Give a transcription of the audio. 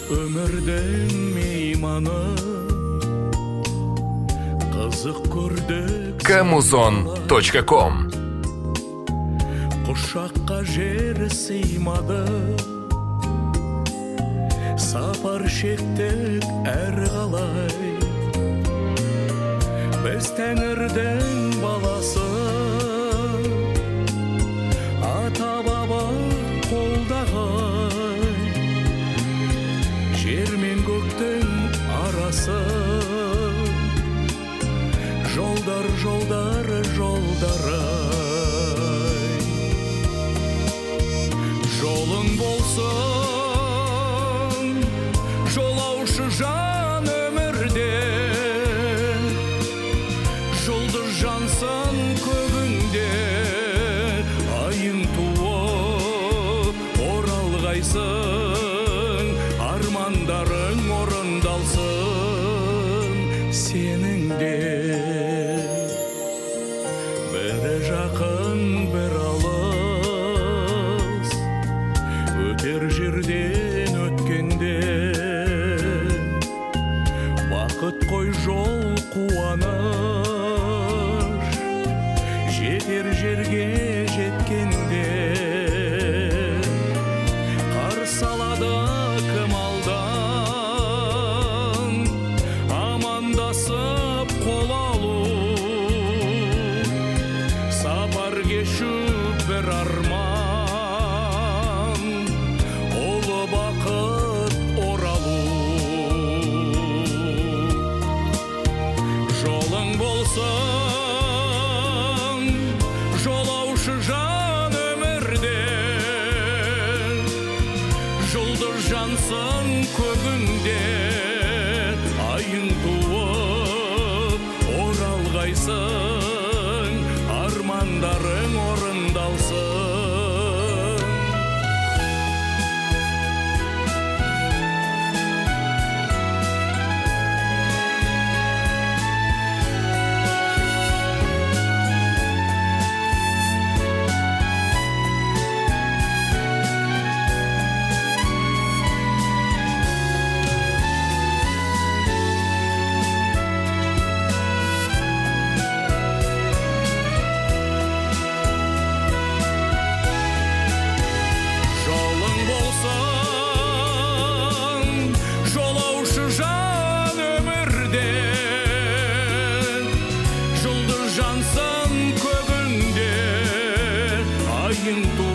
өмірдің мейманы, қызық көрдік Kamuzon.com. Құшаққа жер сыймады, сапар шектік әр қалай. Біз тәңірдің баласы, ата баба қолдағай. Жер мен көктің арасы, жолдар, жолдар, жолдары. Жолың болсын, жолаушы жан өмірде, жұлдыз жансын көгіңде, айың туып оралғайсың, армандарың орындалсын сенің де. Бірі жақын, бір алыс, өтер жерден өткенде, бақыт қой жол қуаныш, жетер жерге жеткенде. Қарсы алады кім алдан, амандасып қол алу, сапар кешіп бір арман, ұлы бақыт оралу. Жолың болсын, жолаушы жан өмірде, жұлдыз жансын көгіңде, айың туып оралғайсың, армандарың орындалсын. Жолың болсын, жолаушы жан өмірде, жұлдыз жансын көгіңде, айың